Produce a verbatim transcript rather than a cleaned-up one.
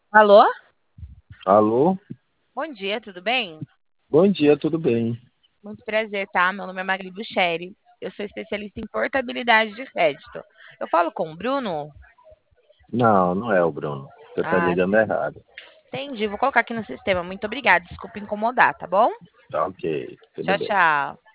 Alô? Alô? Bom dia, tudo bem? Bom dia, tudo bem? Muito prazer, tá? Meu nome é Magli Bucheri. Eu sou especialista em portabilidade de crédito. Eu falo com o Bruno? Não, não é o Bruno. Você tá Ah, ligando errado. entendi. Vou colocar aqui no sistema. Muito obrigada. Desculpa incomodar, tá bom? Tá ok, tudo Tchau, bem. tchau.